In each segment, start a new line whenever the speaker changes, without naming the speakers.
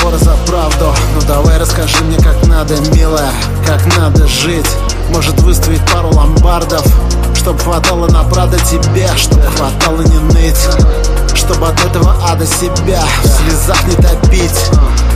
разговоры за правду. Ну давай расскажи мне, как надо, милая, как надо жить. Может выставить пару ломбардов, чтоб хватало на Прадо тебе, чтоб хватало не ныть, чтобы от этого ада себя в слезах не топить.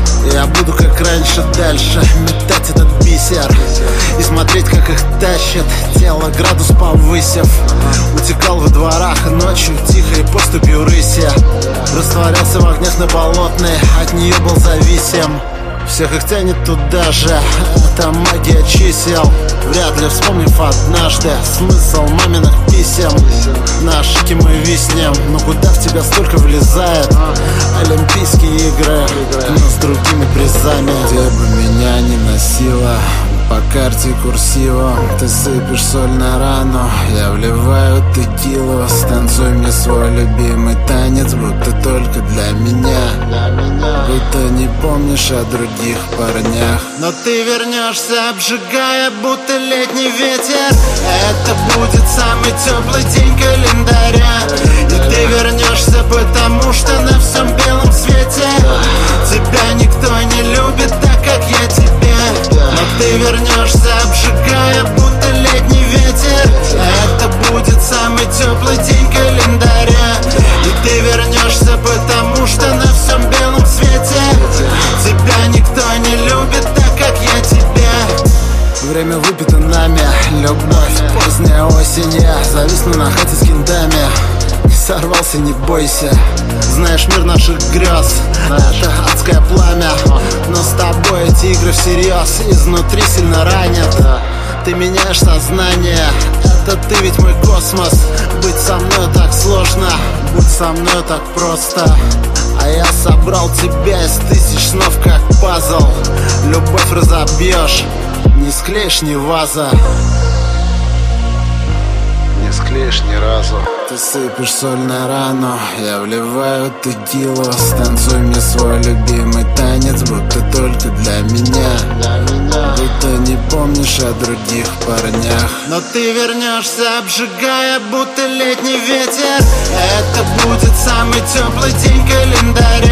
Я буду как раньше дальше метать этот бисер и смотреть, как их тащит, тело градус повысив. Утекал во дворах ночью тихо и поступью рыси. Растворялся в огнях на Болотной, от нее был зависим. Всех их тянет туда же, это магия чисел. Вряд ли вспомнив однажды смысл маминых писем. На ошибки мы виснем, но куда в тебя столько влезает? Олимпийские игры, но с другими призами. Где бы меня ни носило, по карте курсивом ты сыпешь соль на рану, я вливаю текилу. Станцуй мне свой любимый танец, будто только для меня, будто не помнишь о других парнях. Но ты вернешься, обжигая, будто летний ветер. Это будет самый теплый день календаря. И ты вернешься, потому что на всем белом свете тебя никто не любит так, как я тебя. Но ты вернешься, обжигая, будто летний ветер. Это будет самый теплый день календаря. И ты вернешься, потому что на всем белом свете тебя никто не любит так, как я тебя. Время выпито нами, любовь, поздняя осень. Я зависну на хате с кентами. Не сорвался, не бойся. Знаешь, мир наших грез — это адское пламя. Но с тобой эти игры всерьез изнутри сильно ранят. Ты меняешь сознание, это ты ведь мой космос. Быть со мной так сложно, будь со мной так просто. А я собрал тебя из тысяч снов, как пазл. Любовь разобьешь, не склеишь ни ваза, не склеишь ни разу. Ты сыпешь соль на рану, я вливаю текилу. Станцуй мне свой любимый танец, будто только для меня, будто не помнишь о других парнях. Но ты вернешься, обжигая, будто летний ветер. Это будет самый теплый день календаря.